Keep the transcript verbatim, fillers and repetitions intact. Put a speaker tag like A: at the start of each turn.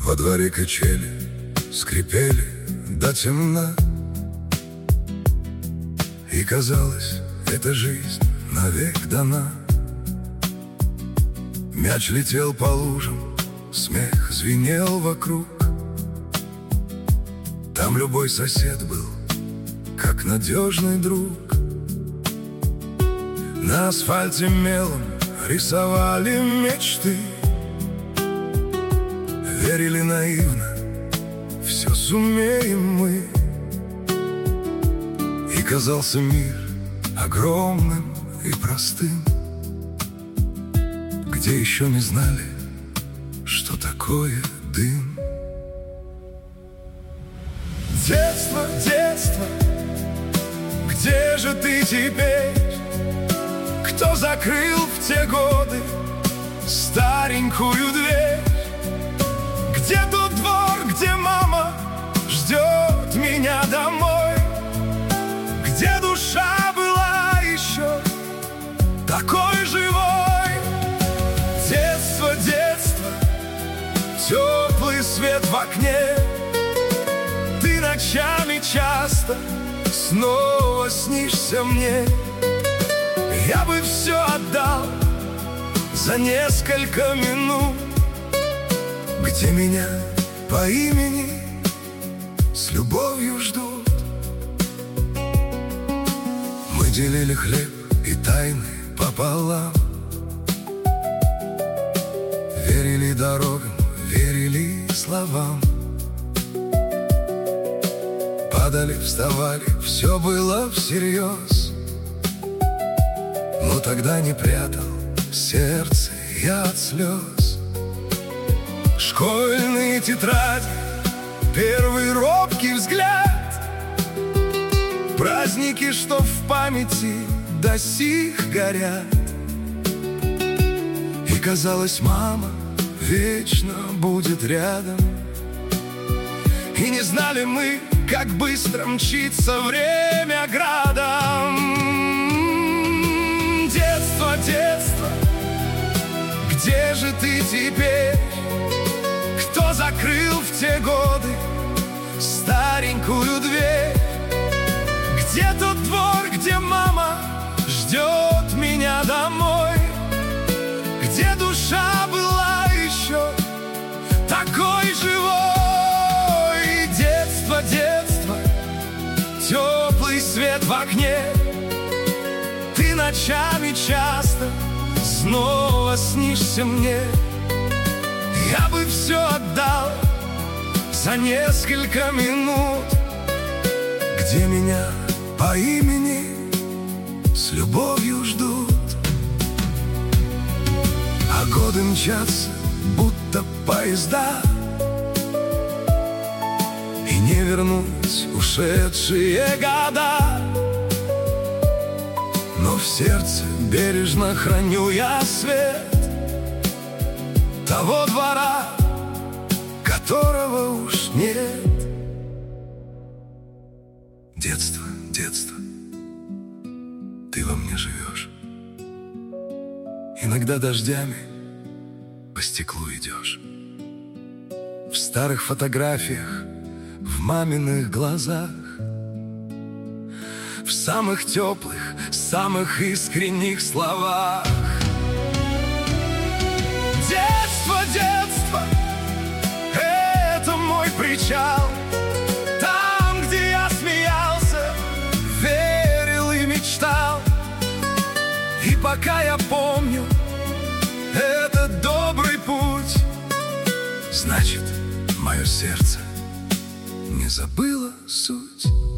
A: Во дворе качели скрипели до темна, и казалось, эта жизнь навек дана. Мяч летел по лужам, смех звенел вокруг. Там любой сосед был, как надежный друг. На асфальте мелом рисовали мечты, верили наивно, все сумеем мы. И казался мир огромным и простым, где еще не знали, что такое дым. Детство, детство, где же ты теперь? Кто закрыл в те годы старенькую дверь? Где тот двор, где мама ждет меня домой? Где душа была еще такой живой? Детство, детство, теплый свет в окне. Ты ночами часто снова снишься мне. Я бы все отдал за несколько минут, где меня по имени с любовью ждут. Мы делили хлеб и тайны пополам, верили дорогам, верили словам. Падали, вставали, все было всерьез. Но тогда не прятал сердце я от слез. Школьные тетради, первый робкий взгляд, праздники, что в памяти до сих горят. И казалось, мама вечно будет рядом. И не знали мы, как быстро мчится время градом. Детство, детство, где же ты теперь? Кто закрыл в те годы старенькую дверь? Где тот двор, где мама ждет меня домой? Где душа была еще такой живой? Детство, детство, теплый свет в окне. Ты ночами часто снова снишься мне. Я бы все отдал за несколько минут, где меня по имени с любовью ждут. А годы мчатся, будто поезда, и не вернуть ушедшие года. Но в сердце бережно храню я свет того двора, которого уж нет. Детство, детство, ты во мне живешь. Иногда дождями по стеклу идешь. В старых фотографиях, в маминых глазах, в самых теплых, самых искренних словах. Детство, детство, это мой причал. Там, где я смеялся, верил и мечтал. И пока я помню этот добрый путь, значит, мое сердце не забыло суть.